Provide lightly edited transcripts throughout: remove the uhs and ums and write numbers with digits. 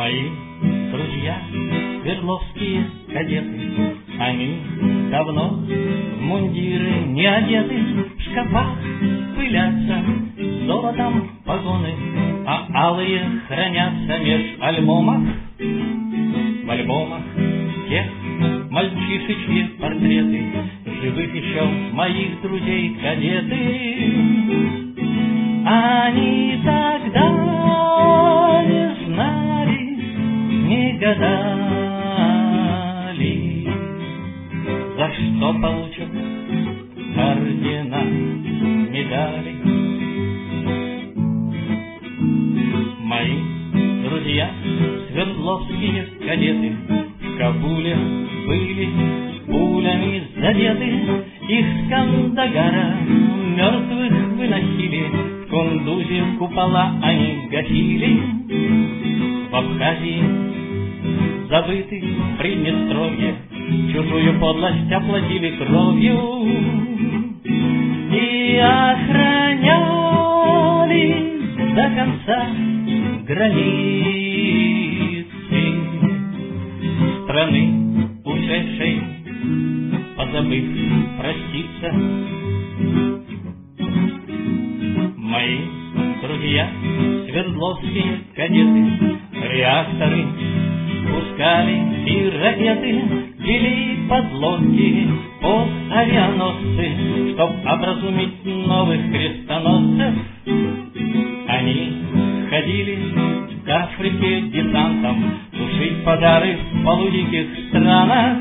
Мои друзья, свердловские кадеты, они давно в мундиры не одеты, в шкафах пылятся золотом погоны, а алые хранятся меж альбомов. В альбомах тех мальчишечьи портреты живых еще моих друзей кадеты. Они тогда не знали, не гадали, за что получат ордена, медали. Мои друзья, свердловские кадеты, в Кабуле были пулями задеты, их с Кандагара мертвых выносили, в Кундузе купола они гасили, в Абхазии забыты в Приднестровье, чужую подлость оплатили кровью и охраняли до конца границы страны, ушедшей, позабыв проститься. Мои друзья, свердловские кадеты, реакторы пускали и ракеты, вели подлодки под авианосцы, чтоб образумить новых крестоносцев. Они ходили к Африке десантом, тушить пожары в полудиких странах.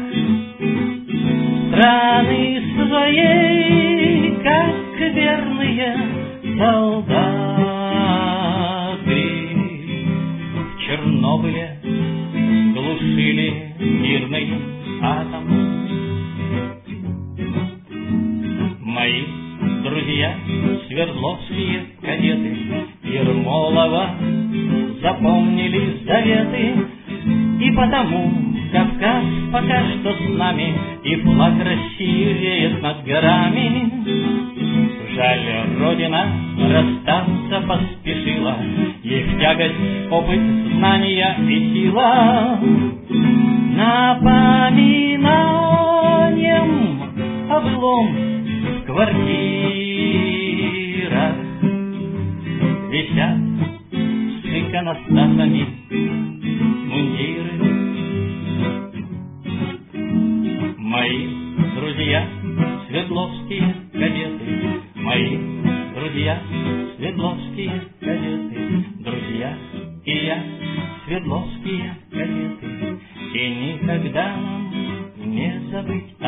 Страны своей, как верные солдаты, в Чернобыле глушили мирный атом. Мои друзья, свердловские кадеты, Ермолова запомнили заветы, и потому Кавказ пока что с нами, и флаг России реет над горами. Жаль, Родина расстаться поспешила, ей в тягость опыт, знания и сила. Напоминанием о былом в квартирах висят с иконостасами мундиры. Мои друзья, свердловские кадеты, мои друзья, свердловские кадеты, друзья и я, свердловские кадеты, и никогда нам не забыть